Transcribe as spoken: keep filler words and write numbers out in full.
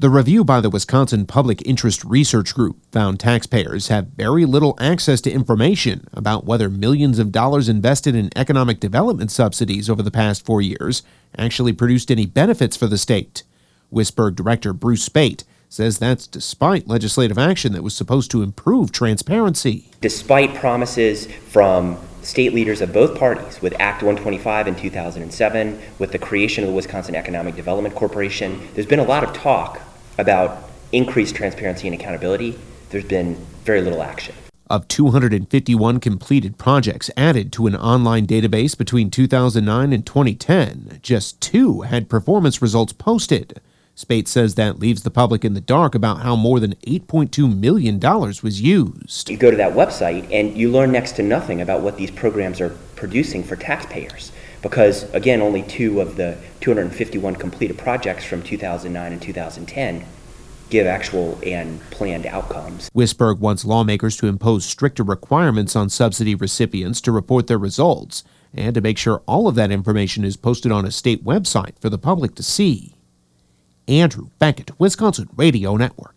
The review by the Wisconsin Public Interest Research Group found taxpayers have very little access to information about whether millions of dollars invested in economic development subsidies over the past four years actually produced any benefits for the state. WISBRG Director Bruce Speight says that's despite legislative action that was supposed to improve transparency. Despite promises from state leaders of both parties with Act one twenty-five in two thousand seven, with the creation of the Wisconsin Economic Development Corporation, there's been a lot of talk about increased transparency and accountability. There's been very little action. Of two hundred fifty-one completed projects added to an online database between two thousand nine and twenty ten, just two had performance results posted. Speight says that leaves the public in the dark about how more than eight point two million dollars was used. You go to that website and you learn next to nothing about what these programs are producing for taxpayers, because, again, only two of the two hundred fifty-one completed projects from two thousand nine and two thousand ten give actual and planned outcomes. WISBRG wants lawmakers to impose stricter requirements on subsidy recipients to report their results and to make sure all of that information is posted on a state website for the public to see. Andrew Beckett, Wisconsin Radio Network.